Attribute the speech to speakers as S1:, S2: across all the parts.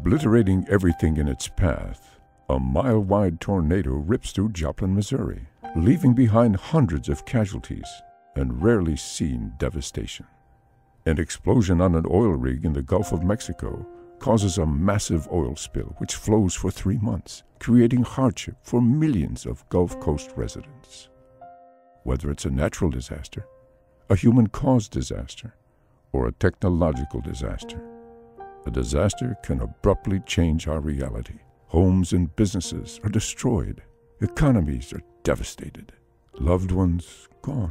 S1: Obliterating everything in its path, a mile-wide tornado rips through Joplin, Missouri, leaving behind hundreds of casualties and rarely seen devastation. An explosion on an oil rig in the Gulf of Mexico causes a massive oil spill which flows for 3 months, creating hardship for millions of Gulf Coast residents. Whether it's a natural disaster, a human-caused disaster, or a technological disaster, a disaster can abruptly change our reality. Homes and businesses are destroyed. Economies are devastated. Loved ones gone.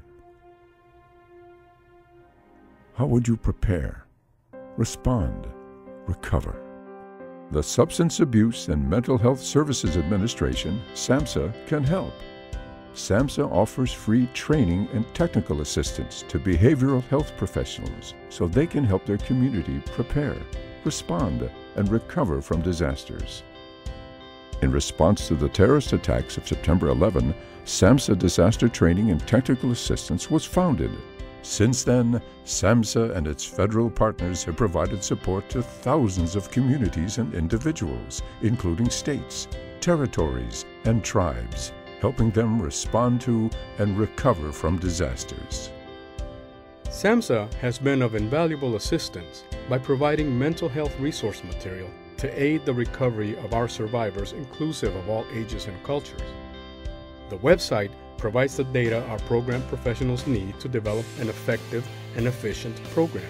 S1: How would you prepare, respond, recover? The Substance Abuse and Mental Health Services Administration, SAMHSA, can help. SAMHSA offers free training and technical assistance to behavioral health professionals so they can help their community prepare, respond, and recover from disasters. In response to the terrorist attacks of September 11, SAMHSA Disaster Training and Technical Assistance was founded. Since then, SAMHSA and its federal partners have provided support to thousands of communities and individuals, including states, territories, and tribes, helping them respond to and recover from disasters.
S2: SAMHSA has been of invaluable assistance by providing mental health resource material to aid the recovery of our survivors, inclusive of all ages and cultures. The website provides the data our program professionals need to develop an effective and efficient program.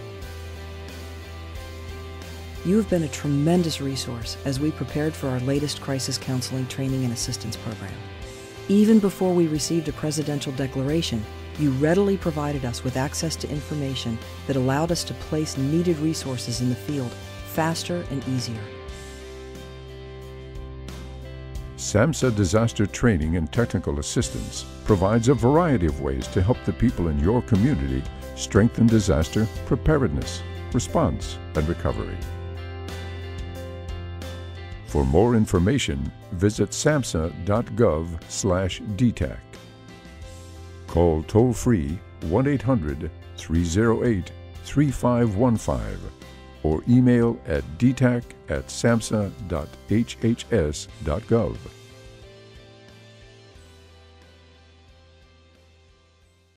S3: You have been a tremendous resource as we prepared for our latest crisis counseling training and assistance program. Even before we received a presidential declaration, you readily provided us with access to information that allowed us to place needed resources in the field faster and easier.
S1: SAMHSA Disaster Training and Technical Assistance provides a variety of ways to help the people in your community strengthen disaster preparedness, response, and recovery. For more information, visit samhsa.gov/DTAC. Call toll-free 1-800-308-3515 or email at dtac@samhsa.hhs.gov.